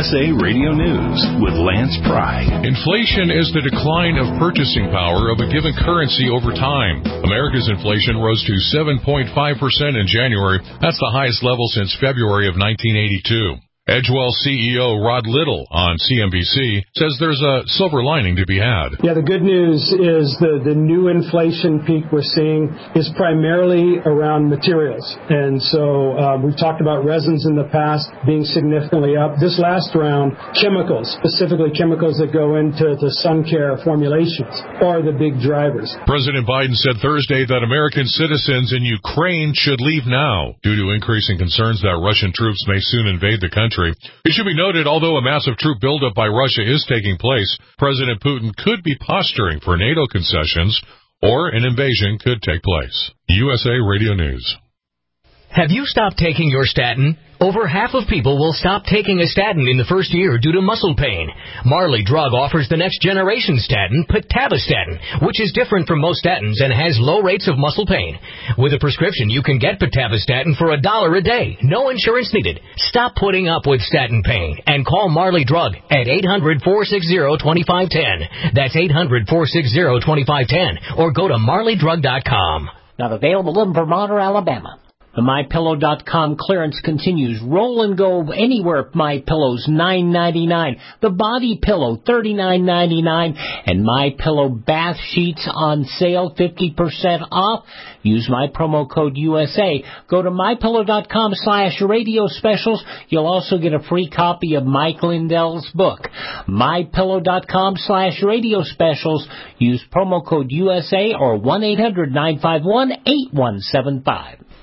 USA Radio News with Lance Pry. Inflation is the decline of purchasing power of a given currency over time. America's inflation rose to 7.5% in January. That's the highest level since February of 1982. Edgewell CEO Rod Little on CNBC says there's a silver lining to be had. Yeah, the good news is the new inflation peak we're seeing is primarily around materials. And so we've talked about resins in the past being significantly up. This last round, chemicals, specifically chemicals that go into the sun care formulations, are the big drivers. President Biden said Thursday that American citizens in Ukraine should leave now due to increasing concerns that Russian troops may soon invade the country. It should be noted, although a massive troop buildup by Russia is taking place, President Putin could be posturing for NATO concessions, or an invasion could take place. USA Radio News. Have you stopped taking your statin? Over half of people will stop taking a statin in the first year due to muscle pain. Marley Drug offers the next generation statin, Pitavastatin, which is different from most statins and has low rates of muscle pain. With a prescription, you can get Pitavastatin for $1 a day. No insurance needed. Stop putting up with statin pain and call Marley Drug at 800-460-2510. That's 800-460-2510, or go to marleydrug.com. Not available in Vermont or Alabama. The MyPillow.com clearance continues. Roll and go anywhere. MyPillow's $9.99. The Body Pillow $39.99, and MyPillow bath sheets on sale 50% off. Use my promo code USA. Go to MyPillow.com/radio specials. You'll also get a free copy of Mike Lindell's book. MyPillow.com/radio specials. Use promo code USA or 1-800-951-8175.